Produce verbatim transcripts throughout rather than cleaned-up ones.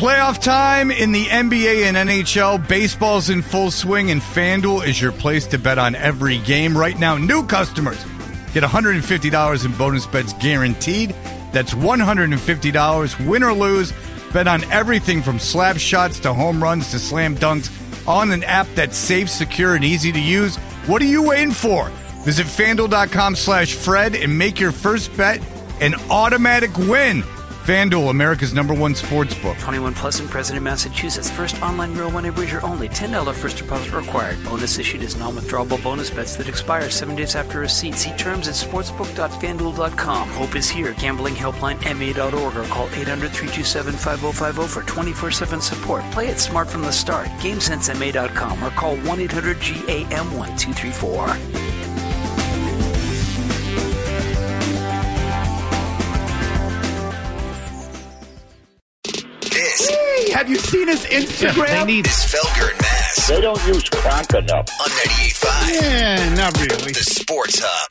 Playoff time in the N B A and N H L. Baseball's in full swing, and FanDuel is your place to bet on every game. Right now, new customers get one hundred fifty dollars in bonus bets guaranteed. That's one hundred fifty dollars, win or lose. Bet on everything from slap shots to home runs to slam dunks on an app that's safe, secure, and easy to use. What are you waiting for? Visit FanDuel.com slash Fred and make your first bet an automatic win. FanDuel, America's number one sports book. twenty-one plus in President, Massachusetts. First online real money wager only. ten dollars first deposit required. Bonus issued as non-withdrawable bonus bets that expire seven days after receipt. See terms at sportsbook dot fan duel dot com. Hope is here. Gambling helpline M A dot org or call eight hundred, three two seven, five oh five oh for twenty-four seven support. Play it smart from the start. game sense M A dot com or call one eight hundred G A M one two three four. Have you seen his Instagram? Yeah, they need this Felger and Mass. They don't use crack enough. On ninety-eight point five. Yeah, not really. The Sports Hub.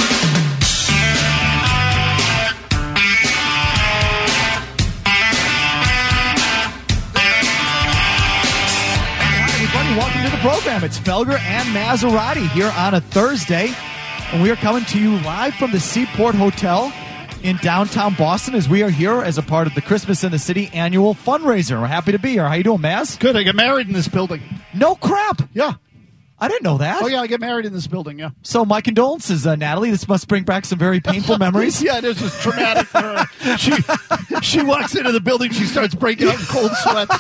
Hi, everybody. Welcome to the program. It's Felger and Maserati here on a Thursday. And we are coming to you live from the Seaport Hotel in downtown Boston, as we are here as a part of the Christmas in the City annual fundraiser. We're happy to be here. How you doing, Maz? Good. I got married in this building. No crap. Yeah. I didn't know that. Oh, yeah, I get married in this building, yeah. So my condolences, uh, Natalie. This must bring back some very painful memories. Yeah, this was traumatic for her. She, she walks into the building, she starts breaking out in cold sweats.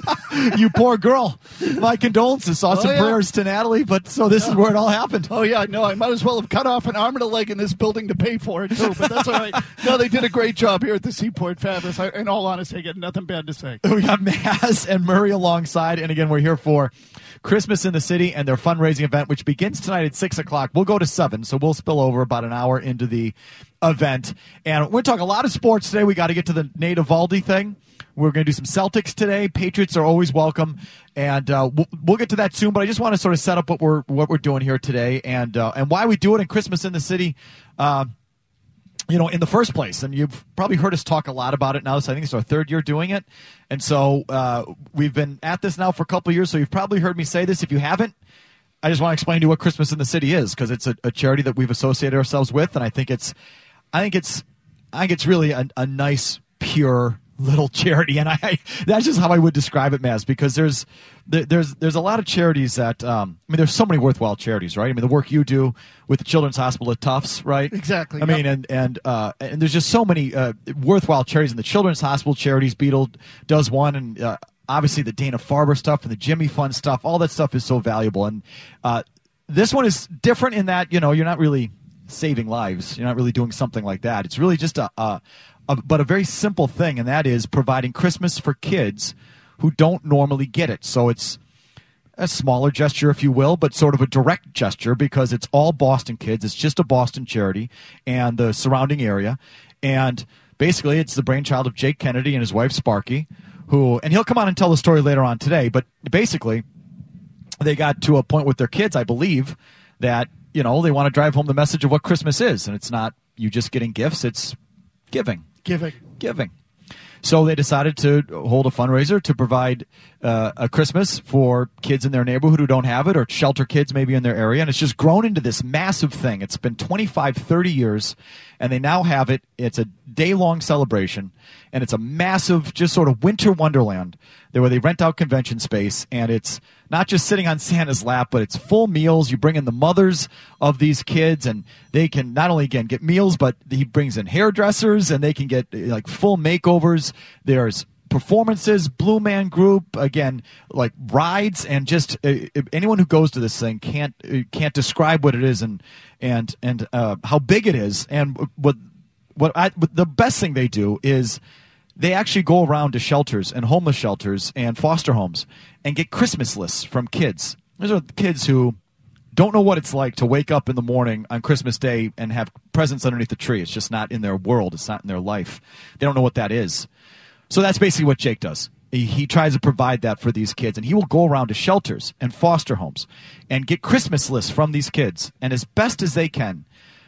You poor girl. My condolences. Saw Oh, some yeah. prayers to Natalie, but so this Yeah. is where it all happened. Oh, yeah, no, I might as well have cut off an arm and a leg in this building to pay for it, too, but that's all right. No, they did a great job here at the Seaport Fabulous. I, in all honesty, I got nothing bad to say. We got Maz and Murray alongside, and again, we're here for Christmas in the City and their fundraising event, which begins tonight at six o'clock. We'll go to seven, so we'll spill over about an hour into the event. And we're going to talk a lot of sports today. We got to get to the Nate Eovaldi thing. We're going to do some Celtics today. Patriots are always welcome, and uh, we'll, we'll get to that soon. But I just want to sort of set up what we're what we're doing here today, and uh, and why we do it in Christmas in the City. Uh, You know, in the first place, and you've probably heard us talk a lot about it now. So I think it's our third year doing it, and so uh, we've been at this now for a couple of years. So you've probably heard me say this. If you haven't, I just want to explain to you what Christmas in the City is, because it's a, a charity that we've associated ourselves with, and I think it's, I think it's, I think it's really a, a nice, pure little charity, and I that's just how I would describe it, Maz, because there's there, there's there's a lot of charities that um, I mean, there's so many worthwhile charities, right? I mean, the work you do with the Children's Hospital at Tufts, right? Exactly. I Yep. mean, and and uh, and there's just so many uh, worthwhile charities in the Children's Hospital charities. Beetle does one, and uh, obviously the Dana Farber stuff and the Jimmy Fund stuff. All that stuff is so valuable, and uh, this one is different in that, you know, you're not really saving lives. You're not really doing something like that. It's really just a, a Uh, but a very simple thing, and that is providing Christmas for kids who don't normally get it. So it's a smaller gesture, if you will, but sort of a direct gesture, because it's all Boston kids. It's just a Boston charity and the surrounding area. And basically it's the brainchild of Jake Kennedy and his wife Sparky, who, and he'll come on and tell the story later on today, but basically they got to a point with their kids, I believe, that, you know, they want to drive home the message of what Christmas is. And it's not you just getting gifts, it's giving. Giving. Giving. So they decided to hold a fundraiser to provide uh, a Christmas for kids in their neighborhood who don't have it, or shelter kids maybe in their area. And it's just grown into this massive thing. It's been twenty-five, thirty years, and they now have it. It's a day-long celebration, and it's a massive, just sort of winter wonderland there where they rent out convention space, and it's not just sitting on Santa's lap, but it's full meals. You bring in the mothers of these kids, and they can not only, again, get meals, but he brings in hairdressers, and they can get like full makeovers. There's performances, Blue Man Group, again, like rides, and just uh, anyone who goes to this thing can't uh, can't describe what it is and and and uh, how big it is. And what what I what the best thing they do is they actually go around to shelters and homeless shelters and foster homes and get Christmas lists from kids. These are kids who don't know what it's like to wake up in the morning on Christmas Day and have presents underneath the tree. It's just not in their world. It's not in their life. They don't know what that is. So that's basically what Jake does. He, he tries to provide that for these kids, and he will go around to shelters and foster homes and get Christmas lists from these kids, and as best as they can,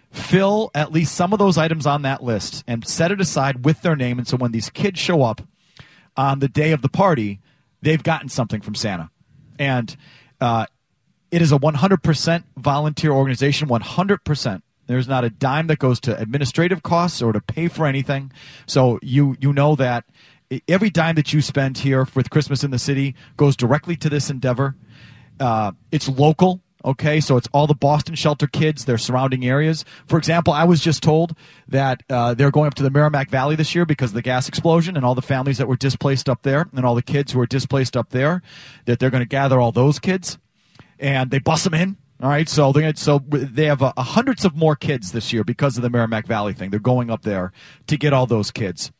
fill at least some of those items on that list and set it aside with their name. And so when these kids show up on the day of the party, they've gotten something from Santa. And uh, it is a one hundred percent volunteer organization, one hundred percent. There's not a dime that goes to administrative costs or to pay for anything. So you you know that every dime that you spend here with Christmas in the City goes directly to this endeavor. Uh, it's local, okay? So it's all the Boston Shelter kids, their surrounding areas. For example, I was just told that uh, they're going up to the Merrimack Valley this year because of the gas explosion and all the families that were displaced up there and all the kids who were displaced up there, that they're going to gather all those kids, and they bus them in. All right, so they're gonna, so they have uh, hundreds of more kids this year because of the Merrimack Valley thing. They're going up there to get all those kids.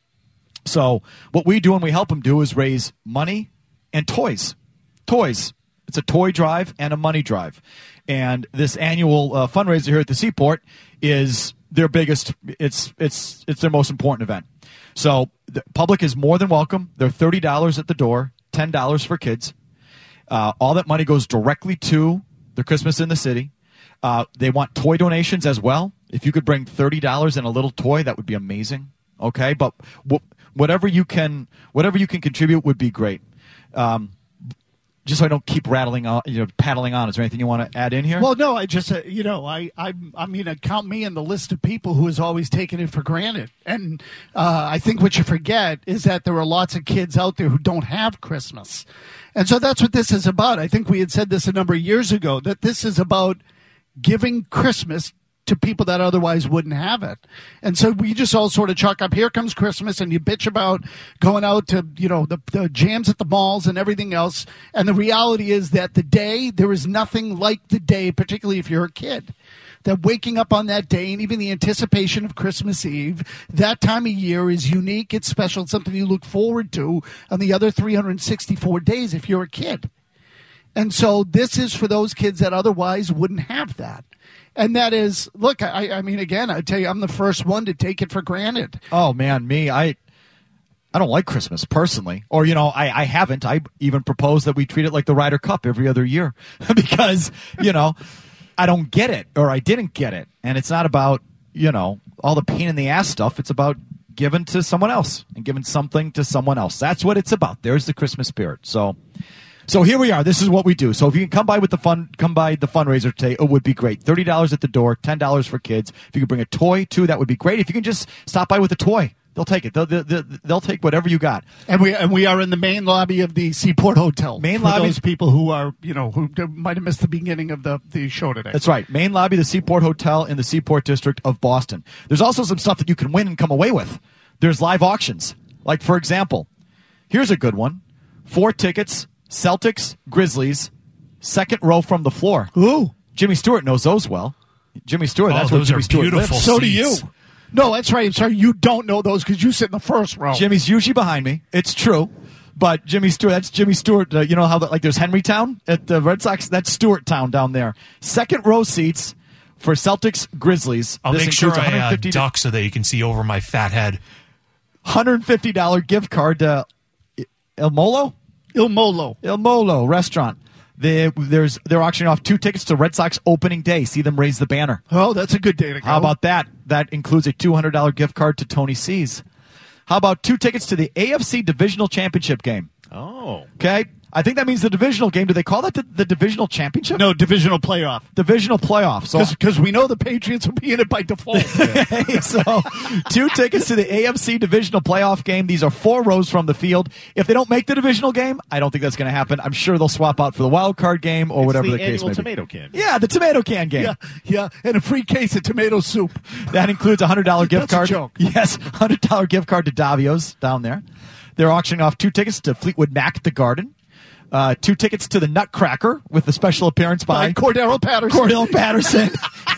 So what we do and we help them do is raise money and toys. Toys. It's a toy drive and a money drive. And this annual uh, fundraiser here at the Seaport is their biggest, it's it's it's their most important event. So the public is more than welcome. They're thirty dollars at the door, ten dollars for kids. Uh, all that money goes directly to the Christmas in the City. Uh, they want toy donations as well. If you could bring thirty dollars and a little toy, that would be amazing. Okay, but w- whatever you can, whatever you can contribute would be great. Um, just so I don't keep rattling on, you know, paddling on. Is there anything you want to add in here? Well, no, I just, uh, you know, I, I, I mean, uh, count me in the list of people who has always taken it for granted. And uh, I think what you forget is that there are lots of kids out there who don't have Christmas. And so that's what this is about. I think we had said this a number of years ago, that this is about giving Christmas to people that otherwise wouldn't have it. And so we just all sort of chalk up, here comes Christmas, and you bitch about going out to, you know, the, the jams at the malls and everything else. And the reality is that the day, there is nothing like the day, particularly if you're a kid, that waking up on that day and even the anticipation of Christmas Eve, that time of year is unique, it's special, it's something you look forward to on the other three hundred sixty-four days if you're a kid. And so this is for those kids that otherwise wouldn't have that. And that is, look, I, I mean, again, I tell you, I'm the first one to take it for granted. Oh, man, me, I I don't like Christmas personally. Or, you know, I, I haven't. I even proposed that we treat it like the Ryder Cup every other year because, you know, I don't get it, or I didn't get it. And it's not about, you know, all the pain in the ass stuff. It's about giving to someone else and giving something to someone else. That's what it's about. There's the Christmas spirit. So so here we are. This is what we do. So if you can come by with the fun, come by the fundraiser today, it would be great. thirty dollars at the door, ten dollars for kids. If you could bring a toy, too, that would be great. If you can just stop by with a toy, they'll take it. They'll, they'll, they'll take whatever you got. And we and we are in the main lobby of the Seaport Hotel. Main for lobby. those people who are, you know, who might have missed the beginning of the, the show today. That's right. Main lobby, the Seaport Hotel in the Seaport District of Boston. There's also some stuff that you can win and come away with. There's live auctions. Like, for example, here's a good one. Four tickets, Celtics, Grizzlies, second row from the floor. Ooh. Jimmy Stewart knows those well. Jimmy Stewart, Oh, that's where those Jimmy are Stewart beautiful lives. So do you. seats. No, that's right. I'm sorry. You don't know those because you sit in the first row. Jimmy's usually behind me. It's true. But Jimmy Stewart, that's Jimmy Stewart. Uh, you know how, the, like, there's Henrytown at the Red Sox? That's Stewart Town down there. Second row seats for Celtics, Grizzlies. I'll This make sure includes I uh, one hundred fifty duck so that you can see over my fat head. one hundred fifty dollars gift card to El Molo? Il Molo. El Molo restaurant. They, there's, they're auctioning off two tickets to Red Sox opening day. See them raise the banner. Oh, that's a good day to go. How about that? That includes a two hundred dollars gift card to Tony C's. How about two tickets to the A F C Divisional Championship game? Oh. Okay. I think that means the divisional game. Do they call that the, the divisional championship? No, divisional playoff. Divisional playoff. So, Because we know the Patriots will be in it by default. so two tickets to the A F C divisional playoff game. These are four rows from the field. If they don't make the divisional game, I don't think that's going to happen. I'm sure they'll swap out for the wild card game or It's whatever the, the, case annual may be. tomato can. Yeah, the tomato can game. yeah, yeah, and a free case of tomato soup. That includes a one hundred dollars gift That's a card. joke. Yes, one hundred dollars gift card to Davio's down there. They're auctioning off two tickets to Fleetwood Mac at the Garden. Uh, two tickets to the Nutcracker with the special appearance by, By Cordero Patterson. Cordell Patterson.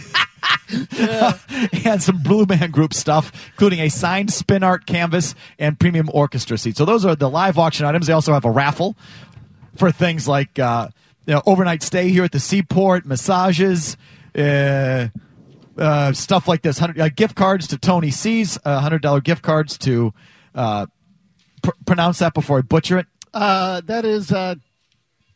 And some Blue Man Group stuff, including a signed spin art canvas and premium orchestra seat. So those are the live auction items. They also have a raffle for things like uh, you know, overnight stay here at the Seaport, massages, uh, uh, stuff like this. one hundred, uh, gift cards to Tony C's, uh, one hundred dollars gift cards to uh, pr- pronounce that before I butcher it. Uh, that is uh,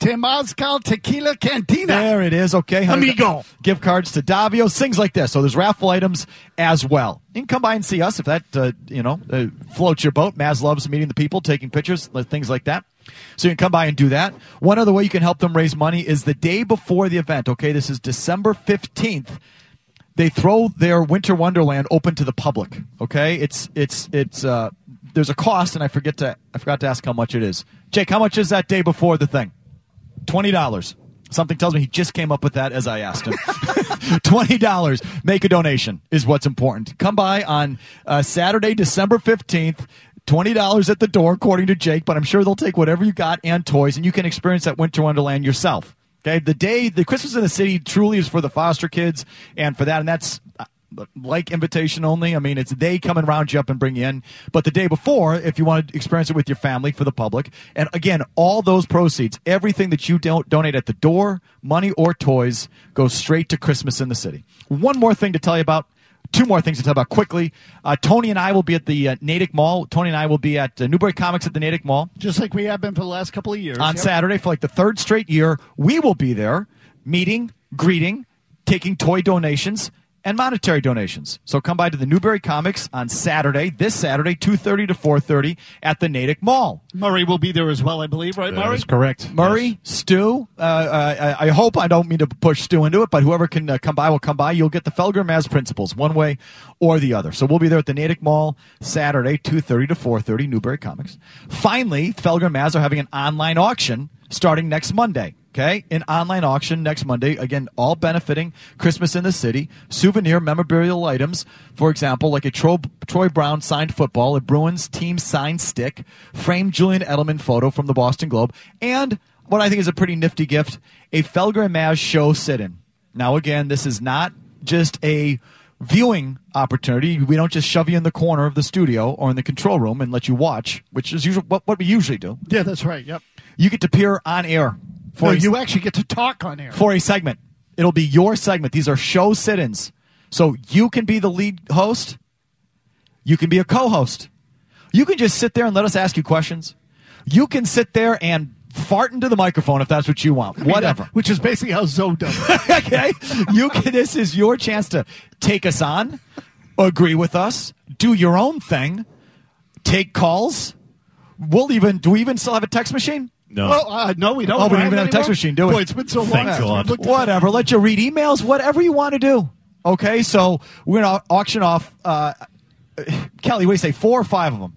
Temazcal Tequila Cantina. There it is. Okay. Amigo. Gift cards to Davios, things like this. So there's raffle items as well. You can come by and see us if that, uh, you know, uh, floats your boat. Maz loves meeting the people, taking pictures, things like that. So you can come by and do that. One other way you can help them raise money is the day before the event. Okay, this is December fifteenth. They throw their Winter Wonderland open to the public. Okay, it's it's it's uh, there's a cost, and I forget to I forgot to ask how much it is. Jake, how much is that day before the thing? Twenty dollars. Something tells me he just came up with that as I asked him. twenty dollars. Make a donation is what's important. Come by on uh, Saturday, December fifteenth. twenty dollars at the door, according to Jake, but I'm sure they'll take whatever you got and toys, and you can experience that Winter Wonderland yourself. Okay, the day, the Christmas in the City truly is for the foster kids, and for that, and that's uh, like invitation only. I mean, it's they come and round you up and bring you in. But the day before, if you want to experience it with your family, for the public, and again, all those proceeds, everything that you don't donate at the door, money or toys, goes straight to Christmas in the City. One more thing to tell you about. Two more things to tell about quickly. Uh, Tony and I will be at the uh, Natick Mall. Tony and I will be at uh, Newbury Comics at the Natick Mall. Just like we have been for the last couple of years. On yep. Saturday for like the third straight year. We will be there meeting, greeting, taking toy donations, and monetary donations. So come by to the Newbury Comics on Saturday, this Saturday, two thirty to four thirty at the Natick Mall. Murray will be there as well, I believe, right, Murray? That is correct. Murray, Yes. Stu, uh, uh, I hope, I don't mean to push Stu into it, but whoever can uh, come by will come by. You'll get the Felger Maz principles, one way or the other. So we'll be there at the Natick Mall Saturday, two thirty to four thirty, Newbury Comics. Finally, Felger Maz are having an online auction starting next Monday. Okay, an online auction next Monday. Again, all benefiting Christmas in the City. Souvenir memorabilia items, for example, like a Tro- Troy Brown signed football, a Bruins team signed stick, framed Julian Edelman photo from the Boston Globe, and what I think is a pretty nifty gift, a Felger and Maz show sit-in. Now, again, this is not just a viewing opportunity. We don't just shove you in the corner of the studio or in the control room and let you watch, which is usually what, what we usually do. Yeah, that's right. Yep. You get to appear on air. For no, a, you actually get to talk on air. For a segment. It'll be your segment. These are show sit-ins. So you can be the lead host. You can be a co-host. You can just sit there and let us ask you questions. You can sit there and fart into the microphone if that's what you want. I mean, Whatever. that- which is basically how Zoe does it. Okay? You can, this is your chance to take us on, agree with us, do your own thing, take calls. We'll even, do we even still have a text machine? No. Oh, uh, no, we don't. Oh, we don't have even have a text anymore? machine, do we? Boy, it's been so long. Thank since God. we looked at Whatever. Let you read emails, whatever you want to do. Okay, so we're going to auction off, uh, Kelly, what do you say, four or five of them?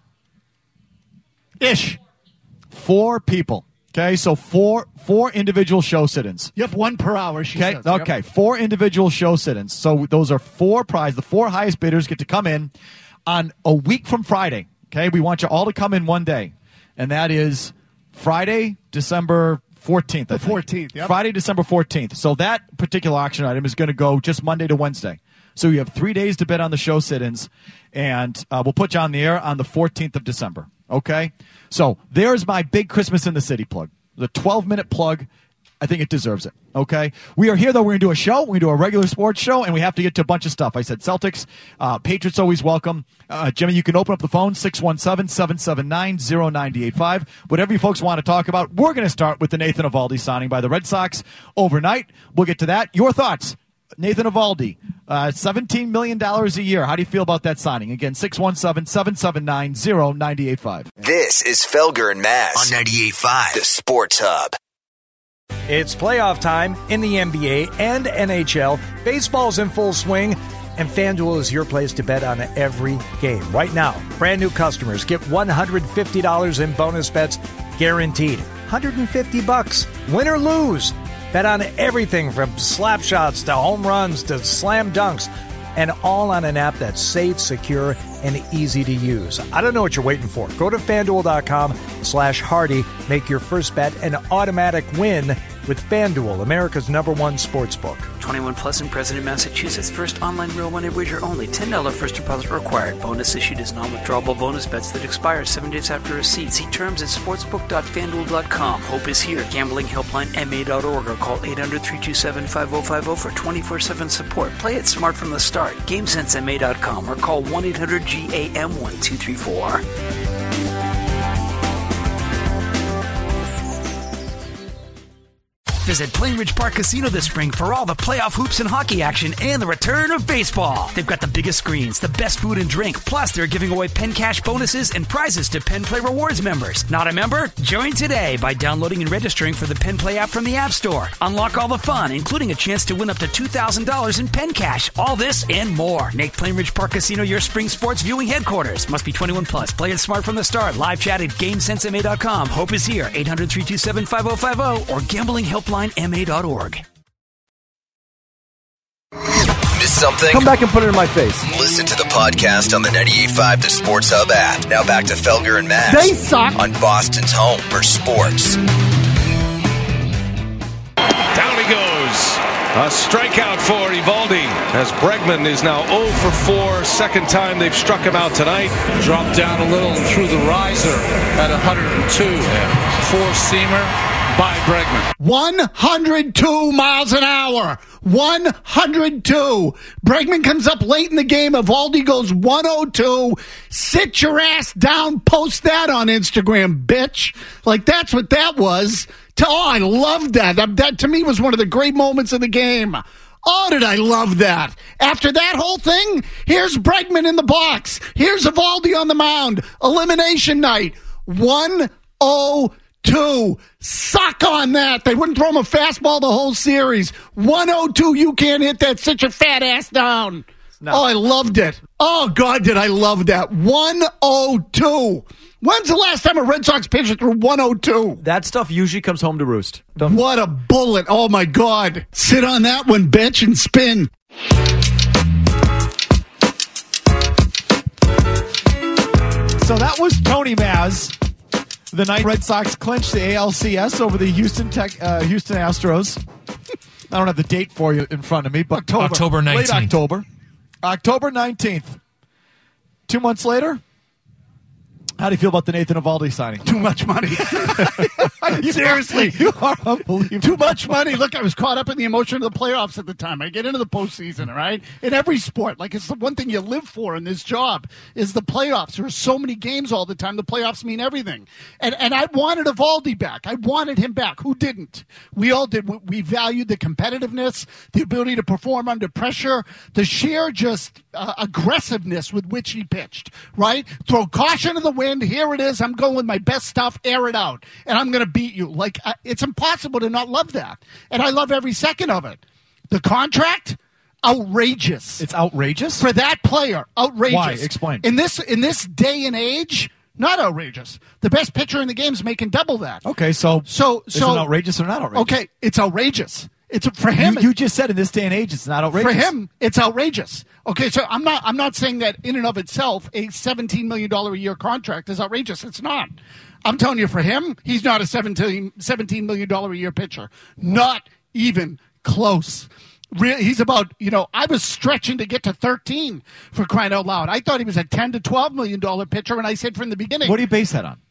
Ish. Four people. Okay, so four four individual show sit-ins. Yep, one per hour, she Okay, says. Yep. okay, four individual show sit-ins. So those are four prizes. The four highest bidders get to come in on a week from Friday. Okay, we want you all to come in one day, and that is Friday, December fourteenth. I The think. fourteenth, yep. Friday, December fourteenth. So that particular auction item is going to go just Monday to Wednesday. So you have three days to bid on the show sit-ins, and uh, we'll put you on the air on the fourteenth of December. Okay? So there's my big Christmas in the City plug. The twelve-minute plug. I think it deserves it. Okay? We are here, though. We're going to do a show. We're going to do a regular sports show, and we have to get to a bunch of stuff. I said Celtics. Uh, Patriots always welcome. Uh, Jimmy, you can open up the phone, six one seven, seven seven nine, zero nine eight five. Whatever you folks want to talk about, we're going to start with the Nathan Eovaldi signing by the Red Sox overnight. We'll get to that. Your thoughts? Nathan Eovaldi, uh, seventeen million dollars a year. How do you feel about that signing? Again, six one seven, seven seven nine, zero nine eight five. This is Felger and Maz on ninety-eight point five, the Sports Hub. It's playoff time in the N B A and N H L. Baseball's in full swing, and FanDuel is your place to bet on every game. Right now, brand new customers get one hundred fifty dollars in bonus bets guaranteed. one hundred fifty bucks, win or lose. Bet on everything from slap shots to home runs to slam dunks, and all on an app that's safe, secure, and easy to use. I don't know what you're waiting for. Go to FanDuel.com slash Hardy. Make your first bet an automatic win with FanDuel, America's number one sports book. twenty-one plus in President, Massachusetts. First online real money wager only. ten dollars first deposit required. Bonus issued as non-withdrawable bonus bets that expire seven days after receipt. See terms at sportsbook dot fan duel dot com. Hope is here. Gambling helpline M A dot org or call eight hundred, three two seven, five oh five oh for twenty-four seven support. Play it smart from the start. game sense M A dot com or call one eight hundred G A M one two three four. Visit Plainridge Park Casino this spring for all the playoff hoops and hockey action and the return of baseball. They've got the biggest screens, the best food and drink, plus they're giving away Penn Cash bonuses and prizes to Penn Play Rewards members. Not a member? Join today by downloading and registering for the Penn Play app from the App Store. Unlock all the fun, including a chance to win up to two thousand dollars in Penn Cash. All this and more. Make Plainridge Park Casino your spring sports viewing headquarters. Must be twenty-one plus. Play it smart from the start. Live chat at GameSense M A dot com. Hope is here. eight hundred, three two seven, five oh five oh or gambling helpline M A dot org. Miss something? Come back and put it in my face. Listen to the podcast on the ninety-eight point five The Sports Hub app. Now back to Felger and Matt. They suck. On Boston's home for sports. Down he goes. A strikeout for Eovaldi as Bregman is now oh for four. Second time they've struck him out tonight. Dropped down a little and threw the riser at one hundred two. Yeah. Four-seamer by Bregman. one hundred two miles an hour. one hundred two. Bregman comes up late in the game. Eovaldi goes one oh two. Sit your ass down. Post that on Instagram, bitch. Like, that's what that was. Oh, I loved that. that. That, to me, was one of the great moments of the game. Oh, did I love that. After that whole thing, here's Bregman in the box. Here's Eovaldi on the mound. Elimination night. one oh two. Suck on that. They wouldn't throw him a fastball the whole series. one oh two, you can't hit that. Sit your fat ass down. No. Oh, I loved it. Oh, God, did I love that. one oh two. When's the last time a Red Sox pitcher threw one oh two? That stuff usually comes home to roost. Don't... What a bullet. Oh, my God. Sit on that one, bitch, and spin. So that was Tony Maz. The night Red Sox clinched the A L C S over the Houston Tech, uh, Houston Astros. I don't have the date for you in front of me, but October, October nineteenth. Late October. October nineteenth. Two months later, how do you feel about the Nathan Eovaldi signing? Too much money. Seriously. You are unbelievable. Too much money. Look, I was caught up in the emotion of the playoffs at the time. I get into the postseason, all right? In every sport. Like, it's the one thing you live for in this job is the playoffs. There are so many games all the time. The playoffs mean everything. And and I wanted Eovaldi back. I wanted him back. Who didn't? We all did. We, we valued the competitiveness, the ability to perform under pressure, the sheer just uh, aggressiveness with which he pitched, right? Throw caution to the wind. Here it is. I'm going with my best stuff. Air it out. And I'm going to beat you. Like, uh, it's impossible to not love that. And I love every second of it. The contract, outrageous. It's outrageous? For that player, outrageous. Why? Explain. In this, in this day and age, not outrageous. The best pitcher in the game is making double that. Okay, so, so, is so, it outrageous or not outrageous? Okay, it's outrageous. It's for him. You, you just said in this day and age, it's not outrageous. For him, it's outrageous. Okay, so I'm not. I'm not saying that in and of itself, a seventeen million dollars a year contract is outrageous. It's not. I'm telling you, for him, he's not a seventeen million dollars a year pitcher. Not even close. Really, he's about, you know, I was stretching to get to thirteen for crying out loud. I thought he was a ten to twelve million dollars pitcher, and I said from the beginning. What do you base that on?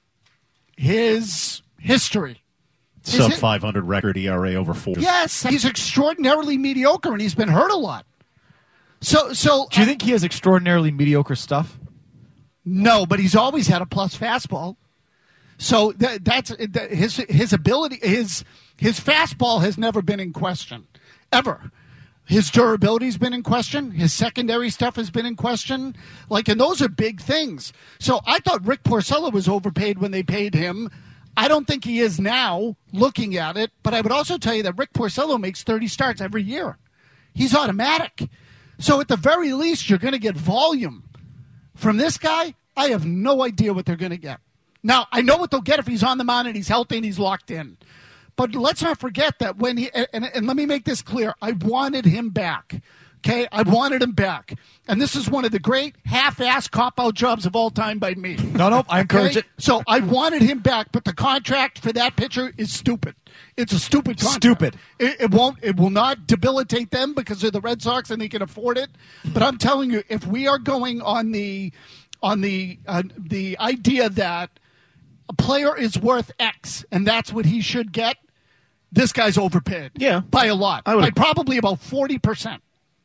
His history. Sub five hundred record, E R A over four. Yes, he's extraordinarily mediocre, and he's been hurt a lot. So, so do you uh, think he has extraordinarily mediocre stuff? No, but he's always had a plus fastball. So that, that's that, his his ability. His his fastball has never been in question, ever. His durability's been in question. His secondary stuff has been in question. Like, and those are big things. So I thought Rick Porcello was overpaid when they paid him. I don't think he is now, looking at it, but I would also tell you that Rick Porcello makes thirty starts every year. He's automatic. So at the very least, you're going to get volume. From this guy, I have no idea what they're going to get. Now, I know what they'll get if he's on the mound and he's healthy and he's locked in. But let's not forget that when he, and, and let me make this clear, I wanted him back. Okay, I wanted him back. And this is one of the great half-ass cop-out jobs of all time by me. No, no, I encourage okay? it. So I wanted him back, but the contract for that pitcher is stupid. It's a stupid contract. Stupid. It, it won't. It will not debilitate them because they're the Red Sox and they can afford it. But I'm telling you, if we are going on the on the uh, the idea that a player is worth X and that's what he should get, this guy's overpaid. Yeah, by a lot. I would by probably about forty percent.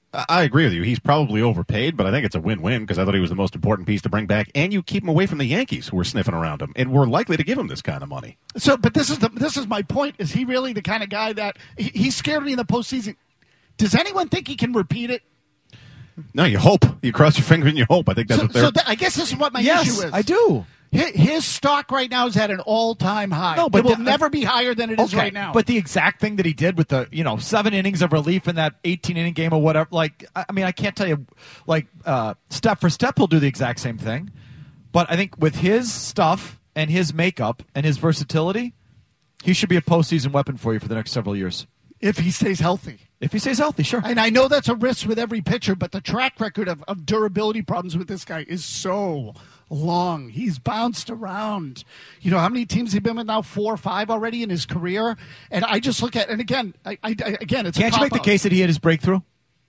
I I agree with you. He's probably overpaid, but I think it's a win-win because I thought he was the most important piece to bring back, and you keep him away from the Yankees who are sniffing around him, and we're likely to give him this kind of money. So, but this is the this is my point. Is he really the kind of guy that he, he scared me in the postseason? Does anyone think he can repeat it? No, you hope. You cross your finger and you hope. I think that's so, what they're... So th- I guess this is what my yes, issue is. I do. His, his stock right now is at an all-time high. No, but it will the, never be higher than it is okay, right now. But the exact thing that he did with the, you know, seven innings of relief in that eighteen-inning game or whatever, like, I I mean, I can't tell you, like, uh, step for step, he'll do the exact same thing. But I think with his stuff and his makeup and his versatility, he should be a postseason weapon for you for the next several years. If he stays healthy. If he stays healthy, sure. And I know that's a risk with every pitcher, but the track record of, of durability problems with this guy is so long. He's bounced around. You know, how many teams he been with now? Four or five already in his career? And I just look at, and again, I, I, again, it's Can't a you make the case that he had his breakthrough?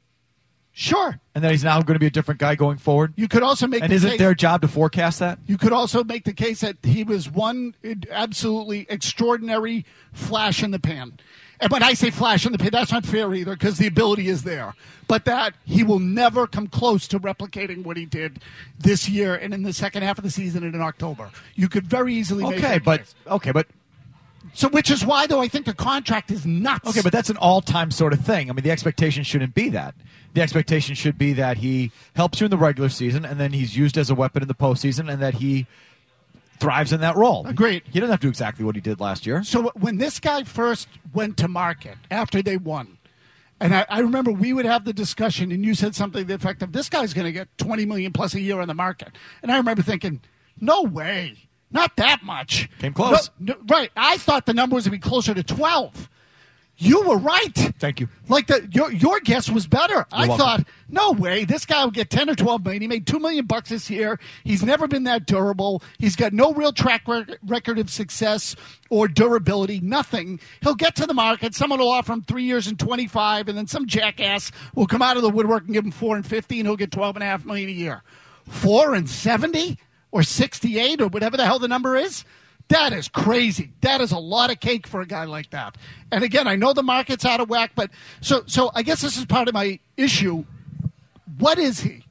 Sure. And that he's now going to be a different guy going forward? You could also make and the isn't case, their job to forecast that? You could also make the case that he was one absolutely extraordinary flash in the pan. And when I say flash in the pan, that's not fair either because the ability is there. But that he will never come close to replicating what he did this year and in the second half of the season and in October. You could very easily make Okay, that but case. okay, but So which is why, though, I think the contract is nuts. Okay, but that's an all-time sort of thing. I mean, the expectation shouldn't be that. The expectation should be that he helps you in the regular season, and then he's used as a weapon in the postseason, and that he thrives in that role. Agreed. He doesn't have to do exactly what he did last year. So when this guy first went to market after they won, and I, I remember we would have the discussion, and you said something to the effect of, this guy's going to get twenty million dollars plus a year on the market. And I remember thinking, no way. Not that much. Came close. No, no, right. I thought the number was going to be closer to twelve. You were right. Thank you. Like the your your guess was better. You're I welcome. thought, no way, this guy will get ten or twelve million. He made two million bucks this year. He's never been that durable. He's got no real track rec- record of success or durability. Nothing. He'll get to the market. Someone will offer him three years and twenty five, and then some jackass will come out of the woodwork and give him four and fifty, and he'll get twelve and a half million a year. Four and seventy or sixty eight or whatever the hell the number is. That is crazy. That is a lot of cake for a guy like that. And again, I know the market's out of whack, but so so I guess this is part of my issue. What is he?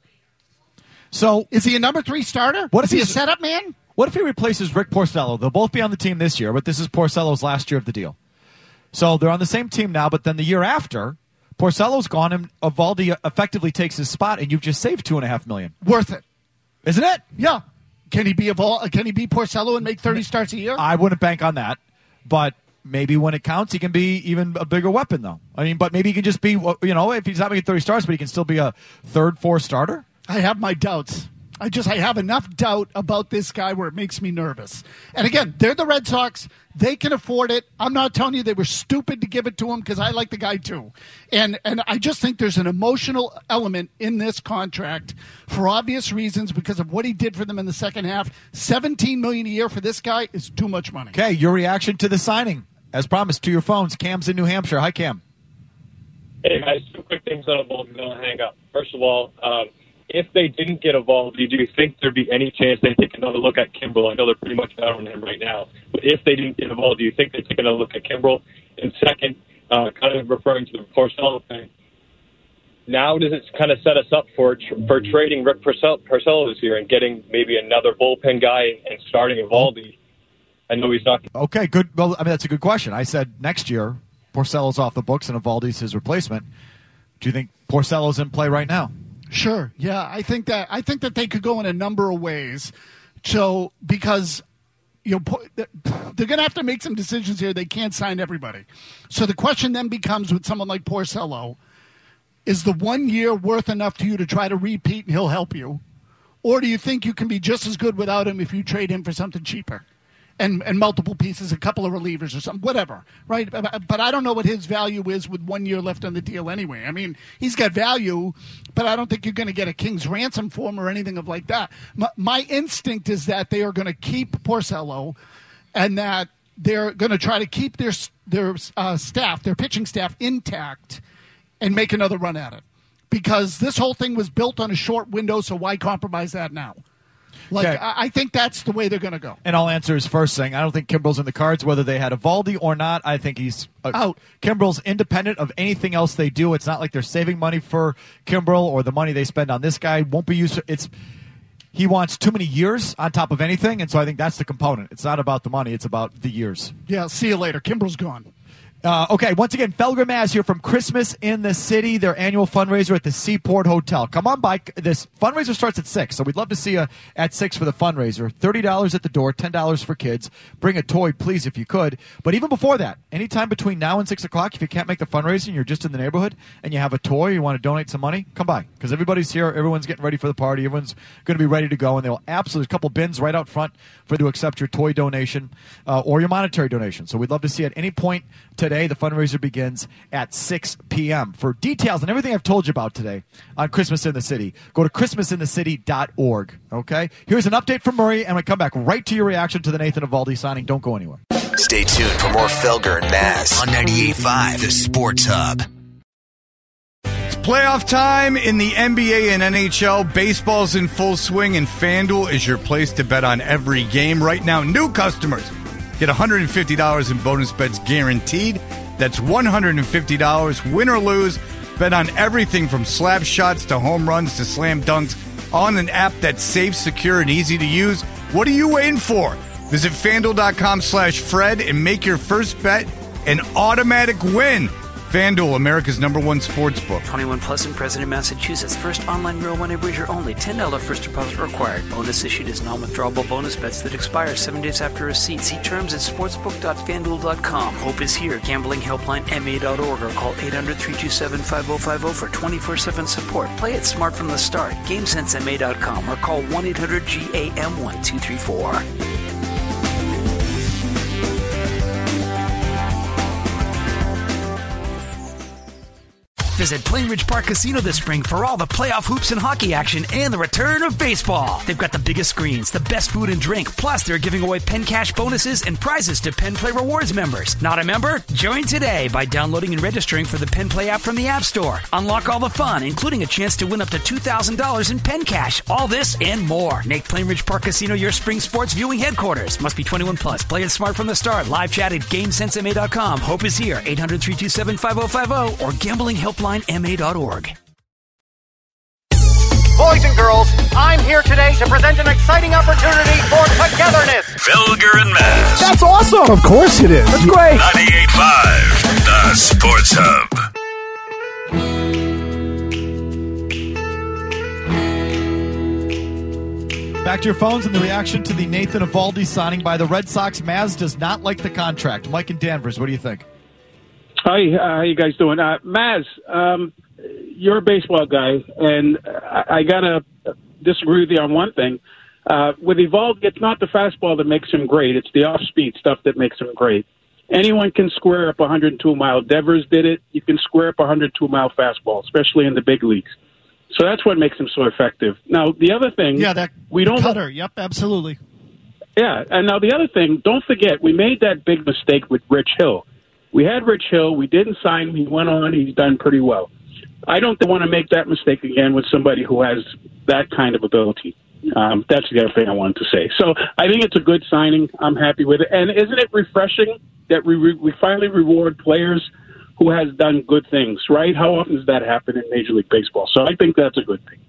So is he a number three starter? What is if he a he's- setup man? What if he replaces Rick Porcello? They'll both be on the team this year, but this is Porcello's last year of the deal. So they're on the same team now, but then the year after, Porcello's gone and Evaldi effectively takes his spot, and you've just saved two and a half million. Worth it, isn't it? Yeah. Can he be Eval- Can he be Porcello and make thirty starts a year? I wouldn't bank on that, but maybe when it counts, he can be even a bigger weapon, though. I mean, but maybe he can just be, you know, if he's not making thirty starts, but he can still be a third, fourth starter. I have my doubts. I just I have enough doubt about this guy where it makes me nervous. And again, they're the Red Sox. They can afford it. I'm not telling you they were stupid to give it to him because I like the guy too. And and I just think there's an emotional element in this contract for obvious reasons because of what he did for them in the second half. seventeen million dollars a year for this guy is too much money. Okay, your reaction to the signing, as promised, to your phones. Cam's in New Hampshire. Hi, Cam. Hey, guys, two quick things on Evaldi, then I'll hang up. First of all, um, if they didn't get Evaldi, do you think there'd be any chance they'd take another look at Kimbrel? I know they're pretty much out on him right now. But if they didn't get Evaldi, do you think they'd take another look at Kimbrel? And second, uh, kind of referring to the Porcello thing, now does it kind of set us up for for trading Rick Porcello, Porcello this year and getting maybe another bullpen guy and starting Evaldi? I know he's not. Okay, good. Well, I mean, that's a good question. I said next year, Porcello's off the books and Evaldi's his replacement. Do you think Porcello's in play right now? Sure. Yeah, I think that I think that they could go in a number of ways. So because you know they're going to have to make some decisions here. They can't sign everybody. So the question then becomes with someone like Porcello, is the one year worth enough to you to try to repeat and he'll help you? Or do you think you can be just as good without him if you trade him for something cheaper? And and multiple pieces, a couple of relievers or something, whatever, right? But, but I don't know what his value is with one year left on the deal anyway. I mean, he's got value, but I don't think you're going to get a king's ransom for him or anything of like that. My, my instinct is that they are going to keep Porcello and that they're going to try to keep their their uh, staff, their pitching staff intact and make another run at it. Because this whole thing was built on a short window, so why compromise that now? Like, Okay. I, I think that's the way they're going to go. And I'll answer his first thing. I don't think Kimbrel's in the cards, whether they had Evaldi or not. I think he's uh, out. Kimbrel's independent of anything else they do. It's not like they're saving money for Kimbrel or the money they spend on this guy won't be used. It's he wants too many years on top of anything, and so I think that's the component. It's not about the money; it's about the years. Yeah, see you later. Kimbrel's gone. Uh, okay, once again, Felger Maz here from Christmas in the City, their annual fundraiser at the Seaport Hotel. Come on by. This fundraiser starts at six, so we'd love to see you at six for the fundraiser. thirty dollars at the door, ten dollars for kids. Bring a toy, please, if you could. But even before that, anytime between now and six o'clock, if you can't make the fundraiser and you're just in the neighborhood and you have a toy, you want to donate some money, come by. Because everybody's here, everyone's getting ready for the party, everyone's going to be ready to go, and they'll absolutely, a couple bins right out front for to accept your toy donation uh, or your monetary donation. So we'd love to see you at any point today. The fundraiser begins at six p.m. For details on everything I've told you about today on Christmas in the City, go to christmas in the city dot org. Okay? Here's an update from Murray, and we come back right to your reaction to the Nathan Evaldi signing. Don't go anywhere. Stay tuned for more Felger and Maz on ninety-eight point five, the Sports Hub. It's playoff time in the N B A and N H L. Baseball's in full swing, and FanDuel is your place to bet on every game. Right now, new customers get one hundred fifty dollars in bonus bets guaranteed. That's one hundred fifty dollars, win or lose. Bet on everything from slap shots to home runs to slam dunks on an app that's safe, secure, and easy to use. What are you waiting for? Visit FanDuel.com slash Fred and make your first bet an automatic win. FanDuel, America's number one sports book. twenty-one plus and present in Massachusetts. First online real money wager only. ten dollars first deposit required. Bonus issued as non-withdrawable bonus bets that expire seven days after receipt. See terms at sportsbook dot fan duel dot com. Hope is here. Gambling helpline M A dot org or call eight hundred, three two seven, five oh five oh for twenty-four seven support. Play it smart from the start. game sense M A dot com or call one eight hundred G A M one two three four. Visit Plainridge Park Casino this spring for all the playoff hoops and hockey action and the return of baseball. They've got the biggest screens, the best food and drink, plus they're giving away Penn Cash bonuses and prizes to Penn Play Rewards members. Not a member? Join today by downloading and registering for the Penn Play app from the App Store. Unlock all the fun, including a chance to win up to two thousand dollars in Penn Cash. All this and more. Make Plainridge Park Casino your spring sports viewing headquarters. Must be twenty-one plus. Play it smart from the start. Live chat at game sense M A dot com. Hope is here. eight hundred, three two seven, five oh five oh or gambling helpline M A dot org. Boys and girls, I'm here today to present an exciting opportunity for togetherness. Felger and Maz. That's awesome. Of course it is. That's great. ninety-eight point five, the Sports Hub. Back to your phones and the reaction to the Nathan Evaldi signing by the Red Sox. Maz does not like the contract. Mike and Danvers, what do you think? Hi, uh, how you guys doing? Uh, Maz, um, you're a baseball guy, and I, I got to disagree with you on one thing. Uh, with Evaldi, it's not the fastball that makes him great. It's the off-speed stuff that makes him great. Anyone can square up one hundred two mile. Devers did it. You can square up a one hundred two mile fastball, especially in the big leagues. So that's what makes him so effective. Now, the other thing... Yeah, that we don't cutter. Yep, absolutely. Yeah, and now the other thing, don't forget, we made that big mistake with Rich Hill. We had Rich Hill. We didn't sign him. He went on. He's done pretty well. I don't want to make that mistake again with somebody who has that kind of ability. Um, that's the other thing I wanted to say. So I think it's a good signing. I'm happy with it. And isn't it refreshing that we re- we finally reward players who has done good things, right? How often does that happen in Major League Baseball? So I think that's a good thing.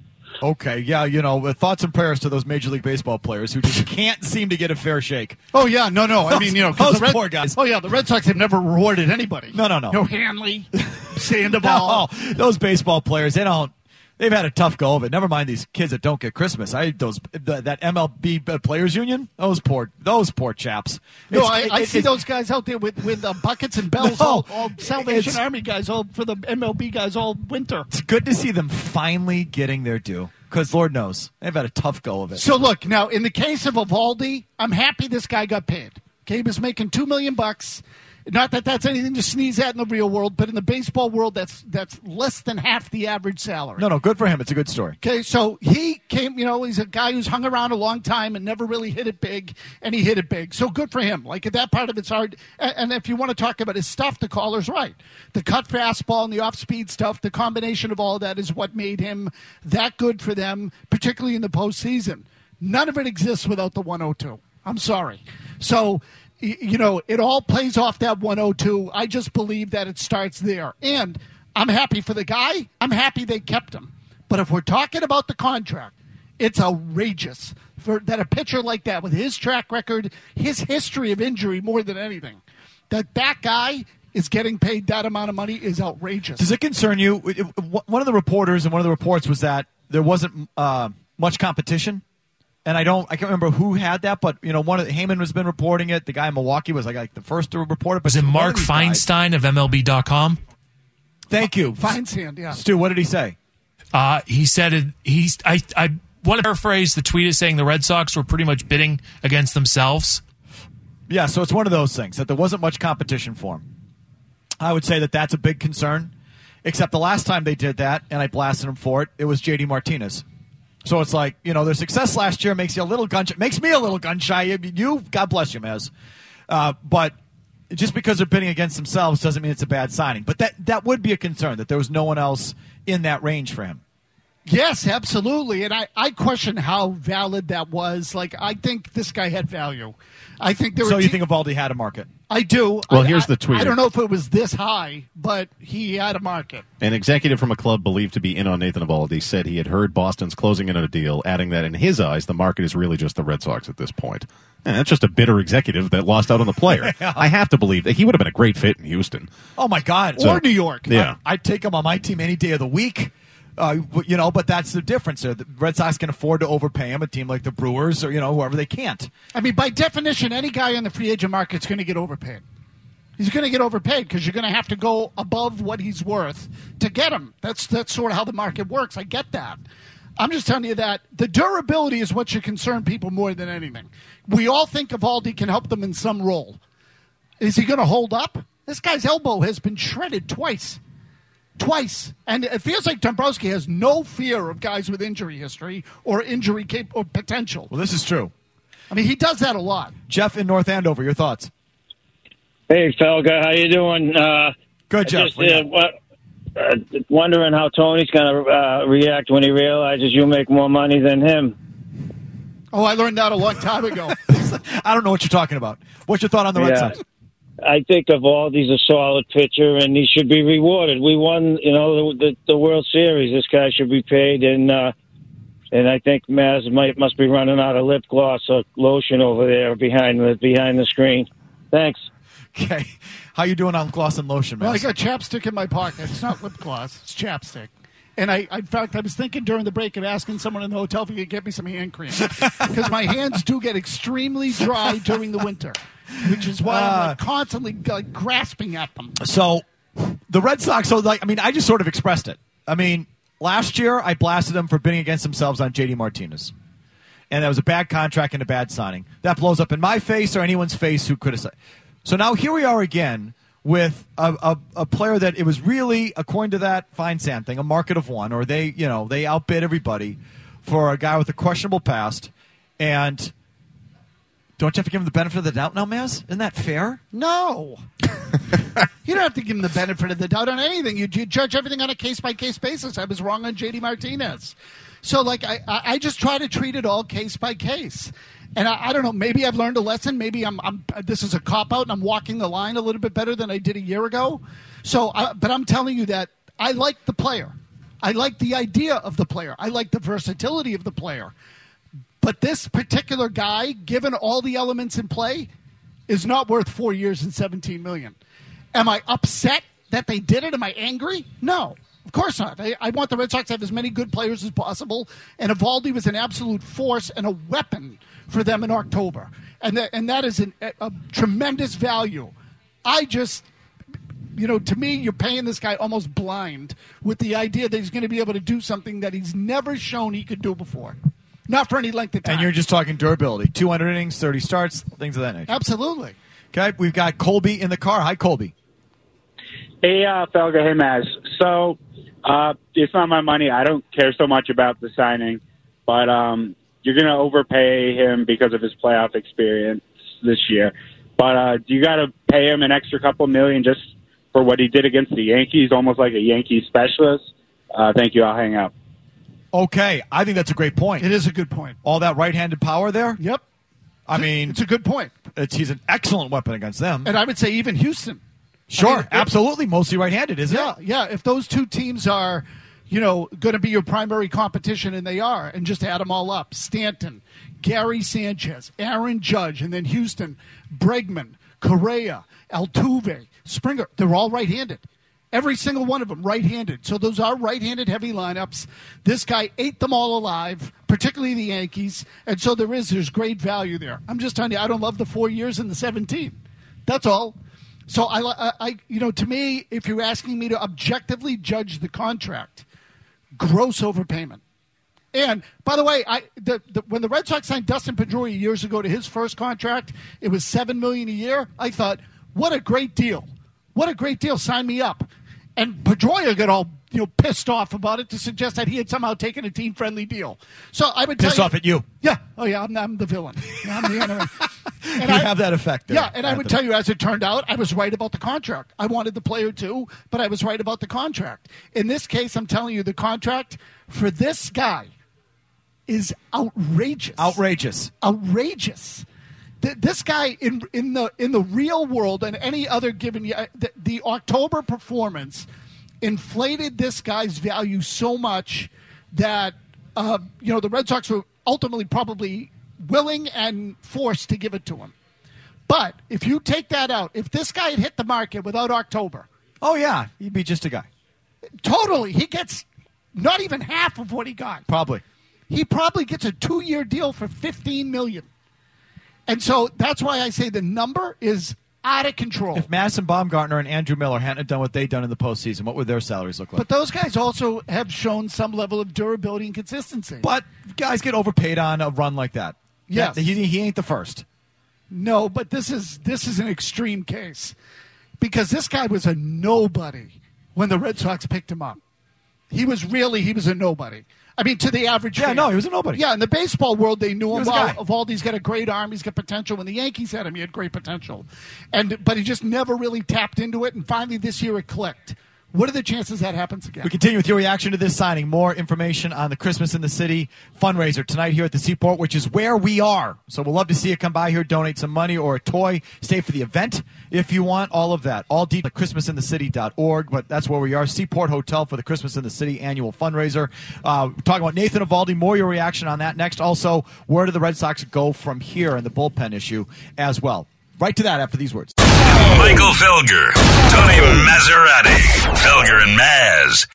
Okay, yeah, you know, thoughts and prayers to those Major League Baseball players who just can't seem to get a fair shake. Oh, yeah, no, no. I mean, you know, 'cause those the Red, poor guys. Oh, yeah, the Red Sox have never rewarded anybody. No, no, no. No Hanley, Sandoval. No, those baseball players, they don't. They've had a tough go of it. Never mind these kids that don't get Christmas. I those the, that M L B Players Union. Those poor those poor chaps. No, It's- I, it- I it- see it- those guys out there with, with uh, buckets and bells, No, all, all Salvation it's- Army guys, all for the M L B guys all winter. It's good to see them finally getting their due. Because Lord knows, they've had a tough go of it. So look, now in the case of Evaldi, I'm happy this guy got paid. Okay, he was making two million bucks. Not that that's anything to sneeze at in the real world, but in the baseball world, that's that's less than half the average salary. No, no, good for him. It's a good story. Okay, so he came, you know, he's a guy who's hung around a long time and never really hit it big, and he hit it big. So good for him. Like, that part of it's hard. And, and if you want to talk about his stuff, the caller's right. The cut fastball and the off-speed stuff, the combination of all that is what made him that good for them, particularly in the postseason. None of it exists without the one oh two. I'm sorry. So, you know, it all plays off that one oh two. I just believe that it starts there. And I'm happy for the guy. I'm happy they kept him. But if we're talking about the contract, it's outrageous for that a pitcher like that with his track record, his history of injury more than anything, that that guy is getting paid that amount of money is outrageous. Does it concern you? One of the reporters and one of the reports was that there wasn't uh, much competition. And I don't, I can't remember who had that, but you know, one of the, Heyman has been reporting it. The guy in Milwaukee was like, like the first to report it. But was it Mark Feinstein guys, of M L B dot com? Thank you, Feinstein. Yeah, Stu. What did he say? Uh, he said it. He's. I. I want to paraphrase the tweet is saying the Red Sox were pretty much bidding against themselves. Yeah, so it's one of those things that there wasn't much competition for him. I would say that that's a big concern. Except the last time they did that, and I blasted him for it, it was J D Martinez. So it's like, you know, their success last year makes you a little gun makes me a little gun shy. You, God bless you, Mez. Uh, but just because they're bidding against themselves doesn't mean it's a bad signing. But that that would be a concern that there was no one else in that range for him. Yes, absolutely. And I, I question how valid that was. Like, I think this guy had value. I think there So were you te- think Evaldi had a market? I do. Well, I, here's I, the tweet. I don't know if it was this high, but he had a market. An executive from a club believed to be in on Nathan Evaldi said he had heard Boston's closing in on a deal, adding that in his eyes, the market is really just the Red Sox at this point. And that's just a bitter executive that lost out on the player. Yeah. I have to believe that he would have been a great fit in Houston. Oh, my God. So, or New York. Yeah. I, I'd take him on my team any day of the week. Uh, you know, but that's the difference there. The Red Sox can afford to overpay him. A team like the Brewers or, you know, whoever, they can't. I mean, by definition, any guy in the free agent market is going to get overpaid. He's going to get overpaid because you're going to have to go above what he's worth to get him. That's that's sort of how the market works. I get that. I'm just telling you that the durability is what should concern people more than anything. We all think Evaldi can help them in some role. Is he going to hold up? This guy's elbow has been shredded twice. Twice. And it feels like Dombrowski has no fear of guys with injury history or injury cap- or potential. Well, this is true. I mean, he does that a lot. Jeff in North Andover, your thoughts? Hey, Felga, how you doing? Uh, Good, Jeff. Just, uh, uh, wondering how Tony's going to uh, react when he realizes you make more money than him. Oh, I learned that a long time ago. I don't know what you're talking about. What's your thought on the Red Yeah. Sox? I think Evaldi's a solid pitcher, and he should be rewarded. We won, you know, the, the, the World Series. This guy should be paid, and uh, and I think Maz might must be running out of lip gloss or lotion over there behind the behind the screen. Thanks. Okay, how you doing on gloss and lotion, man? Well, I got chapstick in my pocket. It's not lip gloss. It's chapstick. And I, in fact, I was thinking during the break of asking someone in the hotel if he could get me some hand cream because my hands do get extremely dry during the winter, which is why I'm like, constantly like, grasping at them. So the Red Sox, so like, I mean, I just sort of expressed it. I mean, last year I blasted them for bidding against themselves on J D Martinez. And that was a bad contract and a bad signing. That blows up in my face or anyone's face who could have said. So now here we are again with a, a, a player that it was really, according to that Feinstein thing, a market of one, or they, you know, they outbid everybody for a guy with a questionable past. And don't you have to give him the benefit of the doubt now, Maz? Isn't that fair? No. You don't have to give him the benefit of the doubt on anything. You, you judge everything on a case-by-case basis. I was wrong on J D Martinez. So, like, I, I just try to treat it all case by case. And I, I don't know, maybe I've learned a lesson. Maybe I'm, I'm this is a cop-out and I'm walking the line a little bit better than I did a year ago. So, I, but I'm telling you that I like the player. I like the idea of the player. I like the versatility of the player. But this particular guy, given all the elements in play, is not worth four years and seventeen million dollars. Am I upset that they did it? Am I angry? No. Of course not. I, I want the Red Sox to have as many good players as possible, and Evaldi was an absolute force and a weapon for them in October. And that, and that is an, a, a tremendous value. I just, you know, to me, you're paying this guy almost blind with the idea that he's going to be able to do something that he's never shown he could do before. Not for any length of time. And you're just talking durability. two hundred innings, thirty starts, things of that nature. Absolutely. Okay, we've got Colby in the car. Hi, Colby. Hey, uh, Felga. Hey, Maz. So, uh, it's not my money. I don't care so much about the signing, but um, you're going to overpay him because of his playoff experience this year. But uh, you got to pay him an extra couple million just for what he did against the Yankees, almost like a Yankee specialist. Uh, thank you. I'll hang up. Okay, I think that's a great point. It is a good point. All that right-handed power there? Yep. I it's mean, a, it's a good point. It's, he's an excellent weapon against them. And I would say even Houston. Sure, I mean, if, absolutely. Mostly right-handed, isn't yeah, it? Yeah, yeah. If those two teams are, you know, going to be your primary competition, and they are, and just add them all up. Stanton, Gary Sanchez, Aaron Judge, and then Houston, Bregman, Correa, Altuve, Springer. They're all right-handed. Every single one of them right-handed. So those are right-handed heavy lineups. This guy ate them all alive, particularly the Yankees. And so there is, there's great value there. I'm just telling you, I don't love the four years and the seventeen. That's all. So, I, I, you know, to me, if you're asking me to objectively judge the contract, gross overpayment. And, by the way, I the, the, when the Red Sox signed Dustin Pedroia years ago to his first contract, it was seven million dollars a year. I thought, what a great deal. What a great deal. Sign me up. And Pedroia got all you know pissed off about it to suggest that he had somehow taken a team-friendly deal. So I would tell pissed you, off at you. Yeah. Oh, yeah, I'm, I'm the villain. Yeah, I'm the enemy. And you I, have that effect there. Yeah, and Anthony. I would tell you, as it turned out, I was right about the contract. I wanted the player too, but I was right about the contract. In this case, I'm telling you, the contract for this guy is outrageous. Outrageous. Outrageous. This guy in in the in the real world and any other given year, the, the October performance inflated this guy's value so much that uh, you know the Red Sox were ultimately probably willing and forced to give it to him. But if you take that out, if this guy had hit the market without October, oh yeah, he'd be just a guy. Totally, he gets not even half of what he got. Probably, he probably gets a two-year deal for fifteen million dollars. And so that's why I say the number is out of control. If Madison Bumgarner and Andrew Miller hadn't done what they've done in the postseason, what would their salaries look like? But those guys also have shown some level of durability and consistency. But guys get overpaid on a run like that. Yes. That, he, he ain't the first. No, but this is this is an extreme case. Because this guy was a nobody when the Red Sox picked him up. He was really, he was a nobody. I mean, to the average Yeah, fan. no, he was a nobody. Yeah, in the baseball world, they knew He him was a well. guy. Evaldi's got a great arm. He's got potential. When the Yankees had him, he had great potential. and But he just never really tapped into it, and finally this year it clicked. What are the chances that happens again? We continue with your reaction to this signing. More information on the Christmas in the City fundraiser tonight here at the Seaport, which is where we are. So we'll love to see you come by here, donate some money or a toy, stay for the event if you want, all of that. All deep at christmas in the city dot org, but that's where we are. Seaport Hotel for the Christmas in the City annual fundraiser. Uh, we're talking about Nathan Eovaldi. More your reaction on that next. Also, where do the Red Sox go from here in the bullpen issue as well? Right to that after these words. Michael Felger, Tony Maserati, Felger and Maz.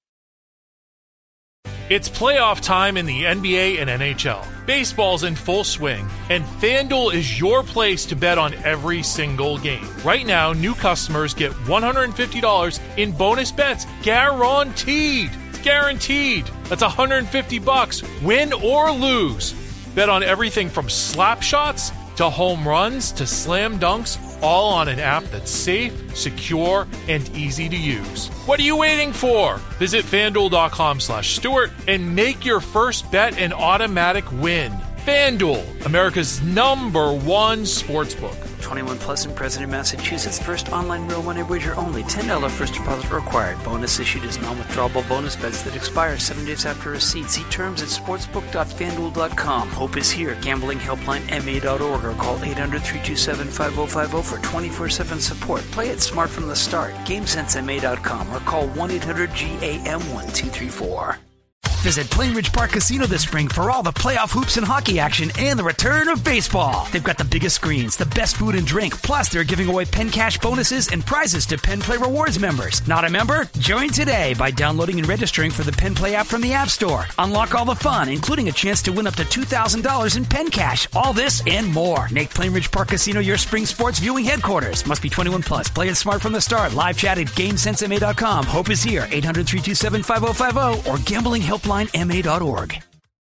It's playoff time in the N B A and N H L. Baseball's in full swing, and FanDuel is your place to bet on every single game. Right now, new customers get one hundred fifty dollars in bonus bets, guaranteed. It's guaranteed. That's one hundred fifty bucks, win or lose. Bet on everything from slap shots to home runs to slam dunks, all on an app that's safe, secure, and easy to use. What are you waiting for? Visit FanDuel.com slash Stewart and make your first bet an automatic win. FanDuel, America's number one sportsbook. twenty-one plus and present in Massachusetts. First online real money wager only. ten dollars first deposit required. Bonus issued as non-withdrawable bonus bets that expire seven days after receipt. See terms at sportsbook dot fanduel dot com. Hope is here. Gambling helpline M A dot org or call eight hundred, three two seven, five oh five oh for twenty-four seven support. Play it smart from the start. game sense M A dot com or call one eight hundred G A M one two three four. Visit Plainridge Park Casino this spring for all the playoff hoops and hockey action and the return of baseball. They've got the biggest screens, the best food and drink, plus they're giving away Penn Cash bonuses and prizes to Penn Play Rewards members. Not a member? Join today by downloading and registering for the Penn Play app from the App Store. Unlock all the fun, including a chance to win up to two thousand dollars in Penn Cash. All this and more. Make Plainridge Park Casino your spring sports viewing headquarters. Must be twenty-one plus. Play it smart from the start. Live chat at game sense M A dot com. Hope is here. eight hundred, three two seven, five oh five oh or gambling helpline M A dot org.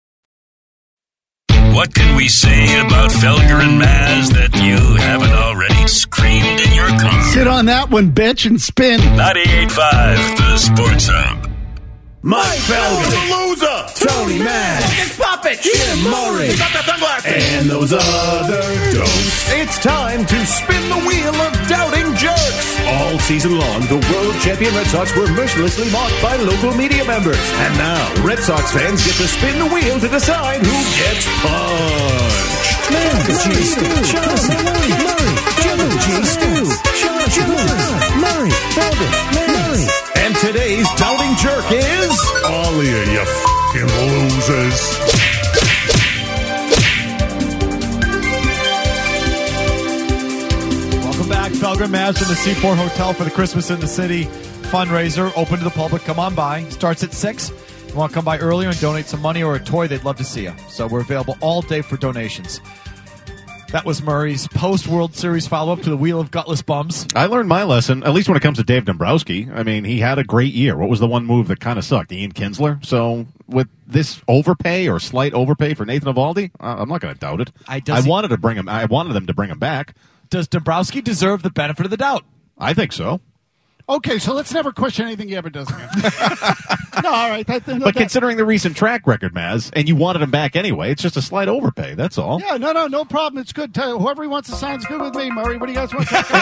What can we say about Felger and Maz that you haven't already screamed in your car? Sit on that one, bitch, and spin. ninety-eight point five, the Sports Hub. Mike Felger, loser. Tony Maz, Fucking puppet. Jim Murray, Got the sunglasses. and those other don'ts. It's time to spin the wheel of doubting jerks. All season long, the world champion Red Sox were mercilessly mocked by local media members. And now, Red Sox fans get to spin the wheel to decide who gets punched. Man, J. Stu, Murray, Murray, J. Stu, Murray, Felder, Murray. And today's doubting jerk is... all of you, you f***ing losers. Welcome back. Felger Mavs from the Seaport Hotel for the Christmas in the City fundraiser. Open to the public. Come on by. Starts at six. If you want to come by earlier and donate some money or a toy, they'd love to see you. So we're available all day for donations. That was Murray's post-World Series follow-up to the Wheel of Gutless Bums. I learned my lesson, at least when it comes to Dave Dombrowski. I mean, he had a great year. What was the one move that kind of sucked? Ian Kinsler? So with this overpay or slight overpay for Nathan Eovaldi, I'm not going to doubt it. I, I wanted to bring him. I wanted them to bring him back. Does Dombrowski deserve the benefit of the doubt? I think so. Okay, so let's never question anything he ever does again. No, all right. That, no, but that, considering the recent track record, Maz, and you wanted him back anyway, it's just a slight overpay. That's all. Yeah, no, no, no problem. It's good. To, whoever he wants to sign is good with me, Murray. What do you guys want to talk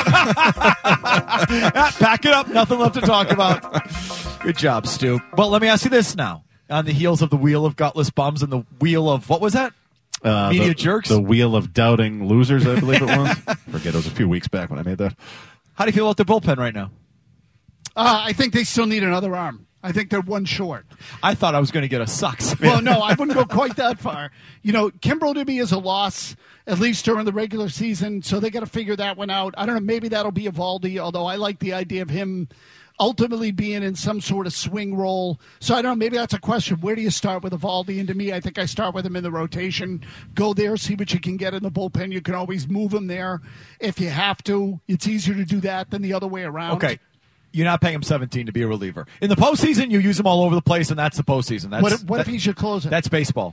about? Pack it up. Nothing left to talk about. Good job, Stu. Well, let me ask you this now. On the heels of the Wheel of Gutless Bums and the Wheel of, what was that? Uh, Media the, jerks? The Wheel of Doubting Losers, I believe it was. Forget, it was a few weeks back when I made that. How do you feel about their bullpen right now? Uh, I think they still need another arm. I think they're one short. I thought I was going to get a sucks. Well, no, I wouldn't go quite that far. You know, Kimbrel to me is a loss, at least during the regular season, so they got to figure that one out. I don't know, maybe that'll be Eovaldi, although I like the idea of him ultimately being in some sort of swing role. So I don't know, maybe that's a question. Where do you start with Eovaldi? And to me, I think I start with him in the rotation. Go there, see what you can get in the bullpen. You can always move him there if you have to. It's easier to do that than the other way around. Okay. You're not paying him seventeen to be a reliever. In the postseason, you use him all over the place, and that's the postseason. That's, what if, what that, if he's your closer? That's baseball.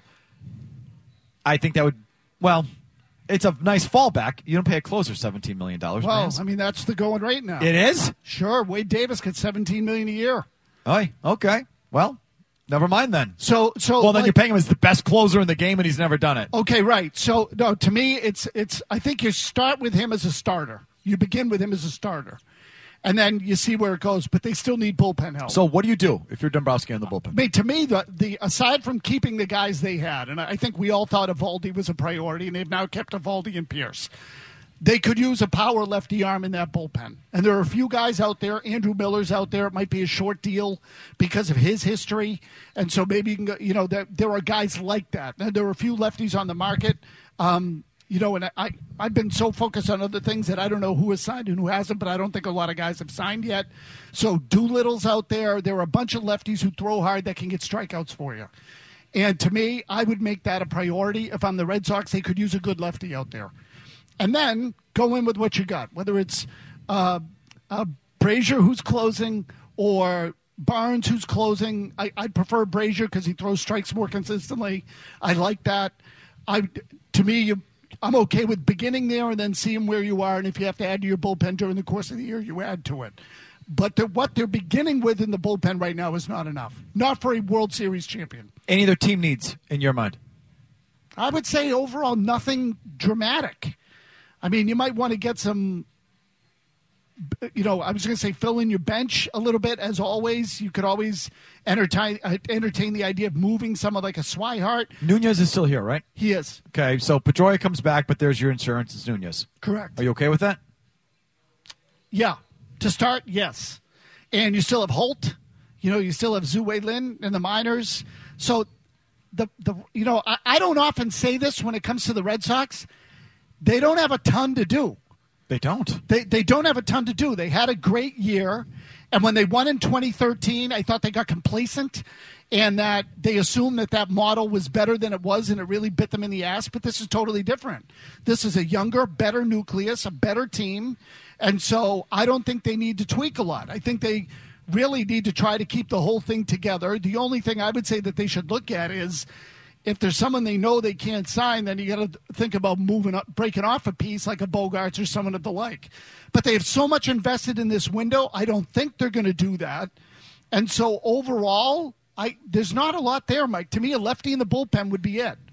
I think that would, well, it's a nice fallback. You don't pay a closer seventeen million dollars. Well, man. I mean, that's the going rate now. It is? Sure. Wade Davis gets seventeen million dollars a year. Oh, okay. Well, never mind then. So, so well, then like, you're paying him as the best closer in the game, and he's never done it. Okay, right. So, no, to me, it's it's. I think you start with him as a starter. You begin with him as a starter. And then you see where it goes, but they still need bullpen help. So what do you do if you're Dombrowski on the bullpen? I mean, to me, the, the aside from keeping the guys they had, and I think we all thought Eovaldi was a priority, and they've now kept Eovaldi and Pierce. They could use a power lefty arm in that bullpen. And there are a few guys out there. Andrew Miller's out there. It might be a short deal because of his history. And so maybe, you can go, you know, there, there are guys like that. And there are a few lefties on the market. Um, You know, and I, I've been so focused on other things that I don't know who has signed and who hasn't, but I don't think a lot of guys have signed yet. So Doolittle's out there. There are a bunch of lefties who throw hard that can get strikeouts for you. And to me, I would make that a priority. If I'm the Red Sox, they could use a good lefty out there. And then go in with what you got, whether it's uh, uh, Brazier who's closing or Barnes who's closing. I, I'd prefer Brazier because he throws strikes more consistently. I like that. I, to me, you I'm okay with beginning there and then seeing where you are, and if you have to add to your bullpen during the course of the year, you add to it. But the, what they're beginning with in the bullpen right now is not enough. Not for a World Series champion. Any other team needs, in your mind? I would say overall nothing dramatic. I mean, you might want to get some, you know, I was going to say fill in your bench a little bit, as always. You could always entertain, uh, entertain the idea of moving someone like a Swihart. Nunez is still here, right? He is. Okay, so Pedroia comes back, but there's your insurance. It's Nunez. Correct. Are you okay with that? Yeah. To start, yes. And you still have Holt. You know, you still have Zhu Wei Lin in the minors. So, the the you know, I, I don't often say this when it comes to the Red Sox. They don't have a ton to do. They don't. They they don't have a ton to do. They had a great year, and when they won in twenty thirteen, I thought they got complacent and that they assumed that that model was better than it was, and it really bit them in the ass. But this is totally different. This is a younger, better nucleus, a better team, and so I don't think they need to tweak a lot. I think they really need to try to keep the whole thing together. The only thing I would say that they should look at is, if there's someone they know they can't sign, then you got to think about moving up, breaking off a piece like a Bogarts or someone of the like. But they have so much invested in this window, I don't think they're going to do that. And so overall, I there's not a lot there, Mike. To me, a lefty in the bullpen would be it.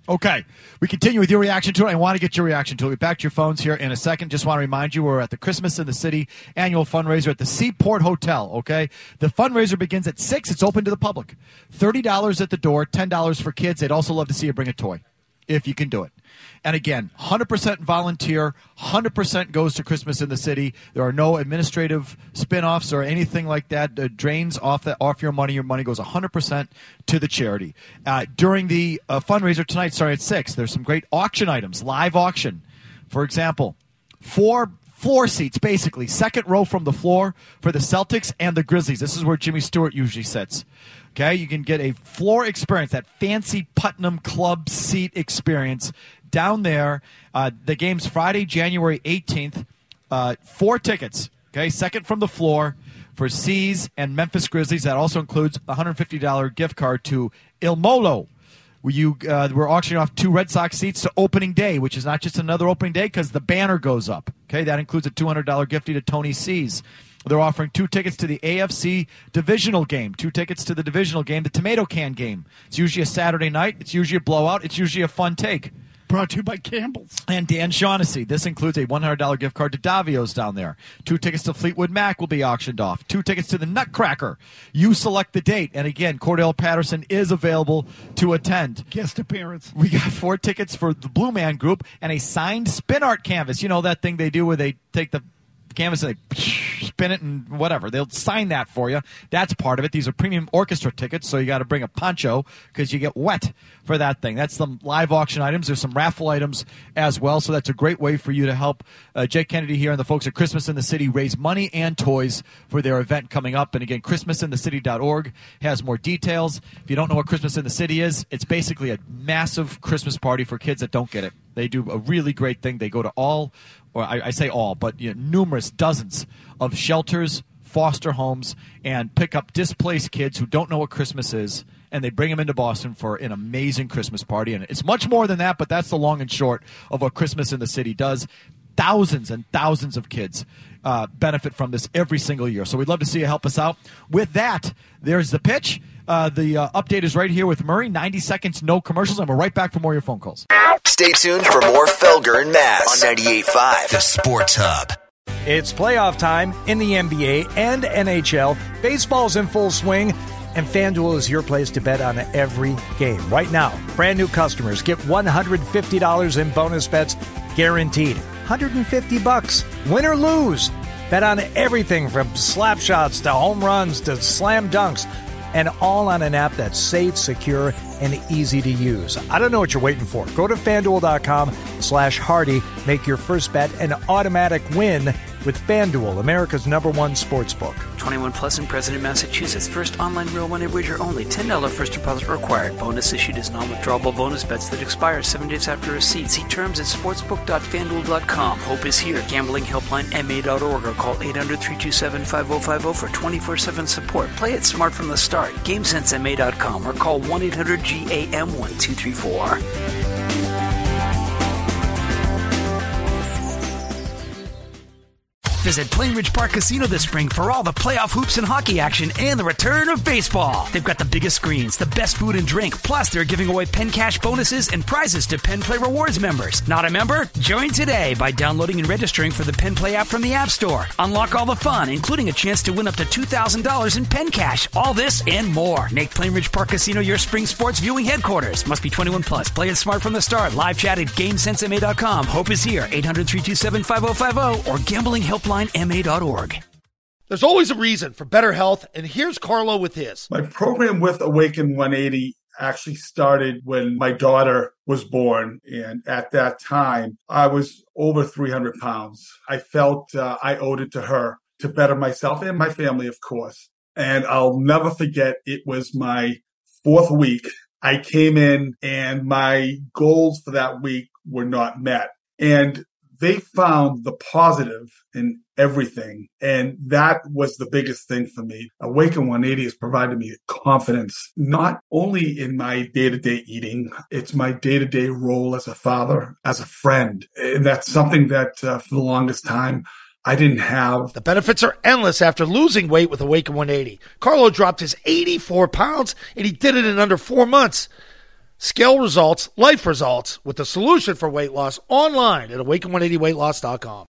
Okay, we continue with your reaction to it. I want to get your reaction to it. We'll be back to your phones here in a second. Just want to remind you we're at the Christmas in the City annual fundraiser at the Seaport Hotel, okay? The fundraiser begins at six. It's open to the public. thirty dollars at the door, ten dollars for kids. They'd also love to see you bring a toy, if you can do it. And again, one hundred percent volunteer, one hundred percent goes to Christmas in the City. There are no administrative spin-offs or anything like that. Uh, drains off that, off your money. Your money goes one hundred percent to the charity. Uh, during the uh, fundraiser tonight, starting at six, there's some great auction items, live auction. For example, four floor seats, basically, second row from the floor for the Celtics and the Grizzlies. This is where Jimmy Stewart usually sits. Okay, you can get a floor experience, that fancy Putnam Club seat experience down there. Uh, the game's Friday, January eighteenth. Uh, four tickets, okay, second from the floor for C's and Memphis Grizzlies. That also includes a one hundred fifty dollars gift card to Il Molo. You, uh, we're auctioning off two Red Sox seats to opening day, which is not just another opening day because the banner goes up. Okay, that includes a two hundred dollars gift to Tony C's. They're offering two tickets to the A F C divisional game, two tickets to the divisional game, the tomato can game. It's usually a Saturday night. It's usually a blowout. It's usually a fun take. Brought to you by Campbell's. And Dan Shaughnessy. This includes a one hundred dollars gift card to Davio's down there. Two tickets to Fleetwood Mac will be auctioned off. Two tickets to the Nutcracker. You select the date. And again, Cordell Patterson is available to attend. Guest appearance. We got four tickets for the Blue Man Group and a signed spin art canvas. You know that thing they do where they take the canvas and they spin it and whatever. They'll sign that for you. That's part of it. These are premium orchestra tickets, so you got to bring a poncho because you get wet for that thing. That's some live auction items. There's some raffle items as well, so that's a great way for you to help uh, Jake Kennedy here and the folks at Christmas in the City raise money and toys for their event coming up. And again, Christmas in the City dot org has more details. If you don't know what Christmas in the City is, it's basically a massive Christmas party for kids that don't get it. They do a really great thing. They go to all, or I, I say all, but you know, numerous dozens of shelters, foster homes, and pick up displaced kids who don't know what Christmas is, and they bring them into Boston for an amazing Christmas party. And it's much more than that, but that's the long and short of what Christmas in the City does. Thousands and thousands of kids uh, benefit from this every single year. So we'd love to see you help us out. With that, there's the pitch. Uh, the uh, update is right here with Murray. ninety seconds, no commercials, and we're right back for more of your phone calls. Stay tuned for more Felger and Mazz on ninety-eight point five, The Sports Hub. It's playoff time in the N B A and N H L. Baseball's in full swing, and FanDuel is your place to bet on every game. Right now, brand new customers get one hundred fifty dollars in bonus bets guaranteed. one hundred fifty bucks, win or lose. Bet on everything from slap shots to home runs to slam dunks, and all on an app that's safe, secure, and easy to use. I don't know what you're waiting for. Go to FanDuel.com slash Hardy. Make your first bet an automatic win with FanDuel, America's number one sports book. twenty-one plus in President, Massachusetts. First online real money wager only. ten dollars first deposit required. Bonus issued as non-withdrawable bonus bets that expire seven days after receipt. See terms at sportsbook dot fan duel dot com. Hope is here. Gambling helpline M A dot org or call eight hundred, three two seven, five oh five oh for twenty-four seven support. Play it smart from the start. game sense M A dot com or call one eight hundred G A M one two three four. Visit Plainridge Park Casino this spring for all the playoff hoops and hockey action and the return of baseball. They've got the biggest screens, the best food and drink, plus they're giving away Penn Cash bonuses and prizes to Penn Play Rewards members. Not a member? Join today by downloading and registering for the Penn Play app from the App Store. Unlock all the fun, including a chance to win up to two thousand dollars in Penn Cash. All this and more. Make Plainridge Park Casino your spring sports viewing headquarters. Must be twenty-one plus. Play it smart from the start. Live chat at game sense M A dot com. Hope is here. eight hundred, three two seven, five oh five oh or gambling helpline M A dot org. There's always a reason for better health, and here's Carlo with his. My program with Awaken one eighty actually started when my daughter was born, and at that time, I was over three hundred pounds. I felt uh, I owed it to her to better myself and my family, of course. And I'll never forget, it was my fourth week. I came in, and my goals for that week were not met. And they found the positive in everything. And that was the biggest thing for me. Awaken one eighty has provided me confidence, not only in my day-to-day eating, it's my day-to-day role as a father, as a friend. And that's something that uh, for the longest time, I didn't have. The benefits are endless after losing weight with Awaken one eighty. Carlo dropped his eighty-four pounds, and he did it in under four months. Scale results, life results, with the solution for weight loss online at awaken one eighty weight loss dot com.